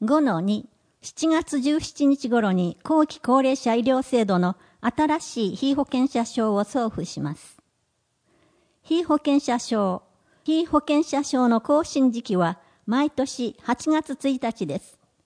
5-2、7月17日頃に後期高齢者医療制度の新しい被保険者証を送付します。被保険者証。被保険者証の更新時期は毎年8月1日です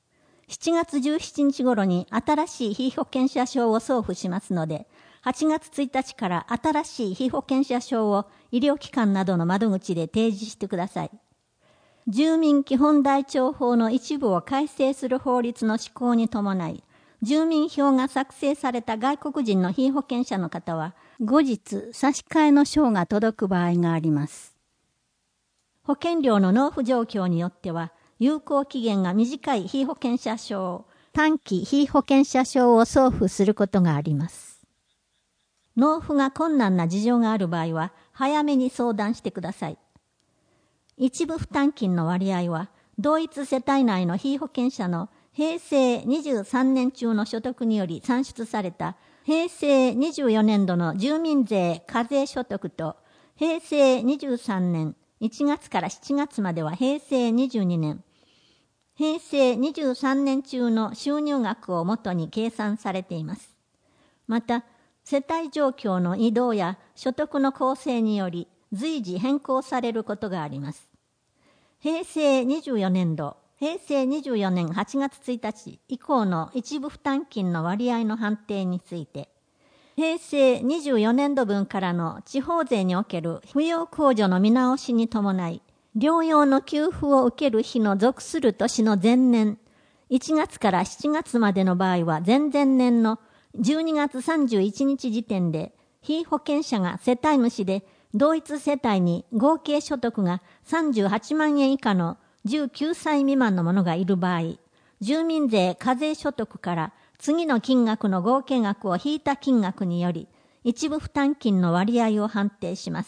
。7月17日頃に新しい被保険者証を送付しますので、8月1日から新しい被保険者証を医療機関などの窓口で提示してください。住民基本台帳法の一部を改正する法律の施行に伴い、住民票が作成された外国人の被保険者の方は、後日差し替えの証が届く場合があります。保険料の納付状況によっては、有効期限が短い被保険者証、短期被保険者証を送付することがあります。納付が困難な事情がある場合は、早めに相談してください。一部負担金の割合は、同一世帯内の被保険者の平成23年中の所得により算出された平成24年度の住民税課税所得と、平成23年1月から7月までは平成22年、平成23年中の収入額をもとに計算されています。また、世帯状況の移動や所得の構成により随時変更されることがあります。平成24年度、平成24年8月1日以降の一部負担金の割合の判定について、平成24年度分からの地方税における扶養控除の見直しに伴い、療養の給付を受ける日の属する年の前年、1月から7月までの場合は前々年の12月31日時点で、被保険者が世帯主で、同一世帯に合計所得が38万円以下の19歳未満の者がいる場合、住民税課税所得から次の金額の合計額を引いた金額により、一部負担金の割合を判定します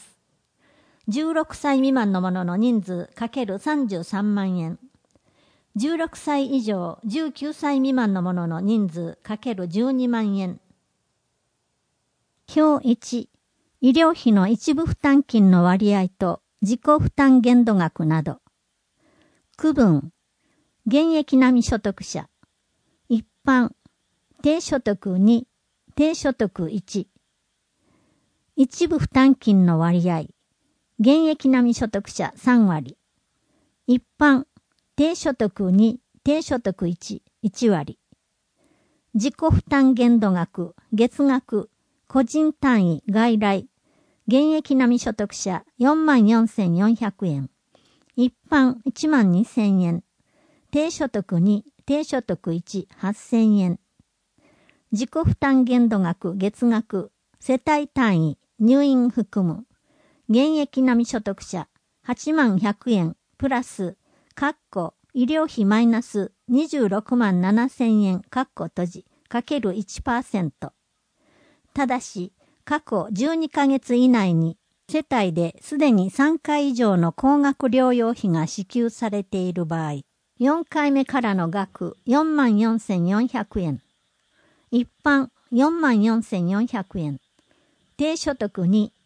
。16歳未満の者の人数×33万円。16歳以上19歳未満の者の人数×12万円。表1、医療費の一部負担金の割合と自己負担限度額など。区分、現役並み所得者、一般、低所得2、低所得1。一部負担金の割合、現役並み所得者3割。一般、低所得2、低所得1、1割。自己負担限度額、月額、個人単位外来、現役並み所得者44,400円。一般12,000円。低所得2、低所得1、8,000円。自己負担限度額月額、世帯単位、入院含む。現役並み所得者81,100円プラス、医療費マイナス267,000円閉じ、かける 1%。ただし、過去12ヶ月以内に世帯ですでに3回以上の高額療養費が支給されている場合、4回目からの額44,400円。一般44,400円。低所得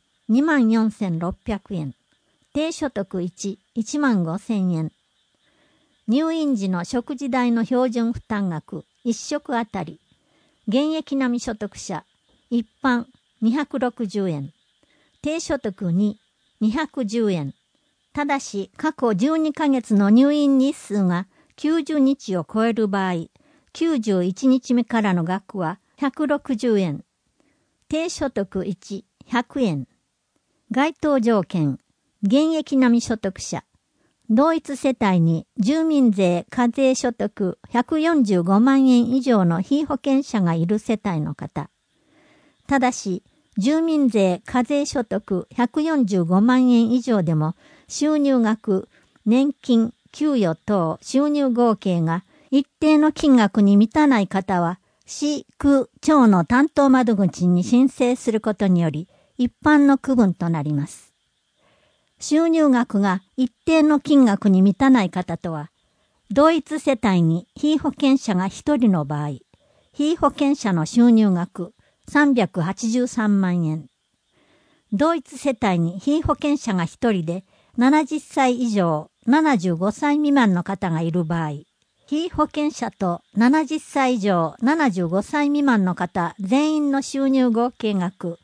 2、24,600円。低所得1、15,000円。入院時の食事代の標準負担額1食あたり、現役並み所得者、一般260円。低所得2、210円。ただし、過去12ヶ月の入院日数が90日を超える場合、91日目からの額は160円。低所得1、100円。該当条件、現役並み所得者。同一世帯に住民税課税所得145万円以上の被保険者がいる世帯の方。ただし、住民税課税所得145万円以上でも収入額、年金、給与等収入合計が一定の金額に満たない方は、市、区、町の担当窓口に申請することにより一般の区分となります。収入額が一定の金額に満たない方とは、同一世帯に被保険者が一人の場合、被保険者の収入額383万円。同一世帯に被保険者が一人で70歳以上75歳未満の方がいる場合、 被保険者と70歳以上75歳未満の方全員の収入合計額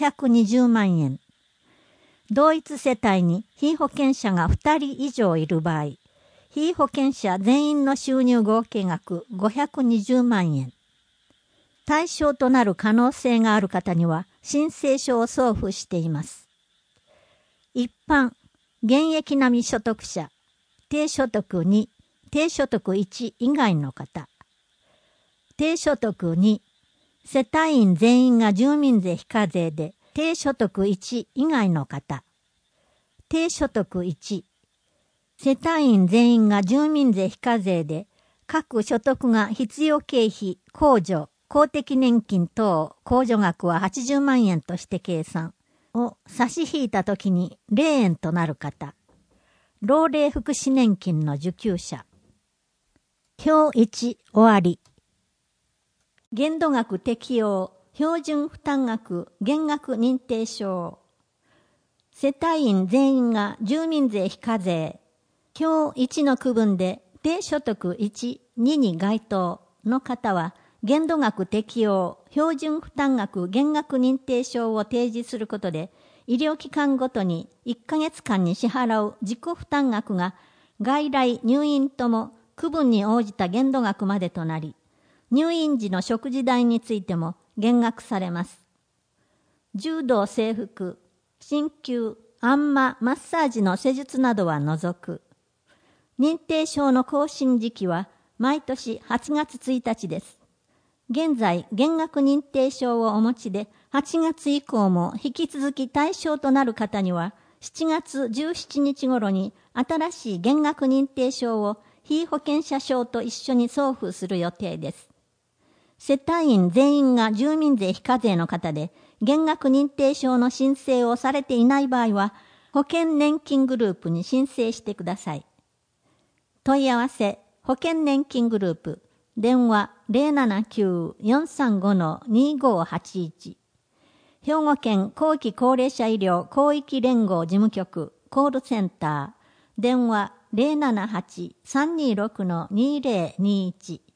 520万円。同一世帯に被保険者が2人以上いる場合、被保険者全員の収入合計額520万円。対象となる可能性がある方には申請書を送付しています。一般、現役並み所得者、低所得2、低所得1以外の方。低所得2、世帯員全員が住民税非課税で、低所得1以外の方。低所得1、世帯員全員が住民税非課税で、各所得が必要経費、控除、公的年金等控除額は80万円として計算を差し引いたときに0円となる方。老齢福祉年金の受給者。表1終わり。限度額適用、標準負担額、減額認定証。世帯員全員が住民税非課税。表1の区分で低所得1、2に該当の方は、限度額適用、標準負担額減額認定証を提示することで、医療機関ごとに1ヶ月間に支払う自己負担額が外来、入院とも区分に応じた限度額までとなり、入院時の食事代についても減額されます。柔道整復、鍼灸、あんま、マッサージの施術などは除く。認定証の更新時期は毎年8月1日です。現在、減額認定証をお持ちで、8月以降も引き続き対象となる方には、7月17日頃に新しい減額認定証を被保険者証と一緒に送付する予定です。世帯員全員が住民税非課税の方で、減額認定証の申請をされていない場合は、保険年金グループに申請してください。問い合わせ、保険年金グループ、電話 079-435-2581。兵庫県後期高齢者医療広域連合事務局コールセンター、電話 078-326-2021。